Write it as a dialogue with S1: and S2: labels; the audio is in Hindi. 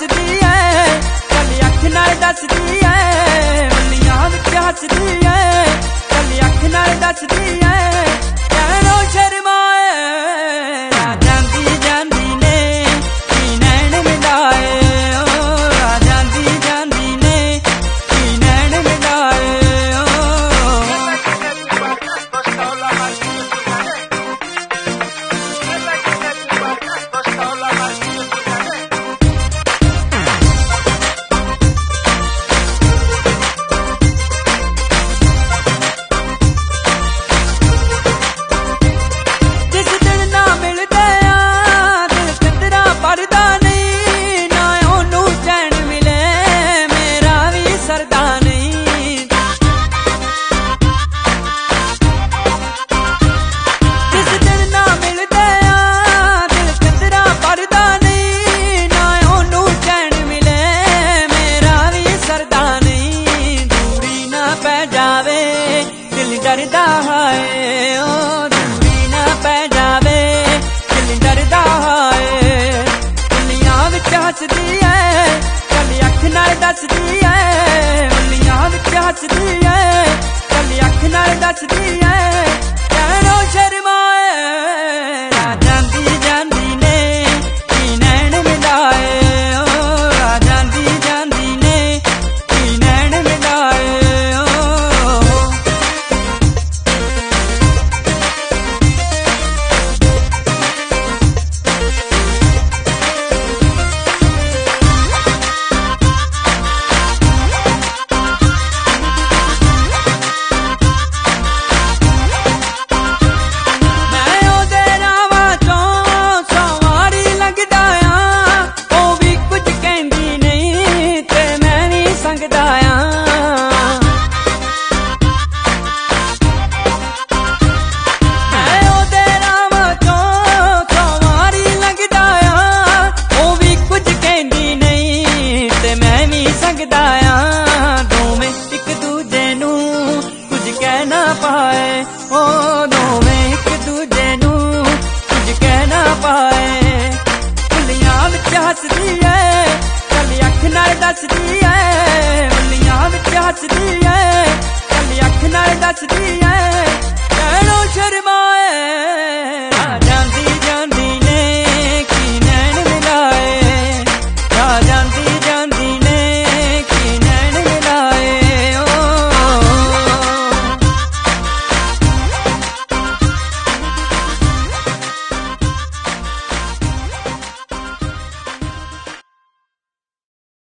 S1: हसदी है, कली अख नाल दसदी है, उंगलियां विच हसदी है, कली अख नाल दसदी है, कहनो शर्माए आ जांदी जांदी ने की नैन मिलाए, आ जांदी जांदी ने की नैन मिलाए। डरदा है ओ दूरी ना पै जावे, दिल डरदा है, उंगलियां विच हसदी है, कली अख नाल दसदी है, उंगलियां विच हसदी है, कली अख नाल दसदी है, कहनो शर्माए आ जांदी जांदी ने की नैन मिलाए, आ जांदी जांदी ने की नैन मिलाए। दोवें एक दूजे नू कुछ कह ना पाए, ओ दोवें एक दूजे नू कुछ कह ना पाए, उंगलियां विच हसदी है, कली अख नाल दसदी है, उंगलियां विच हसदी है, कली अख नाल दसदी है।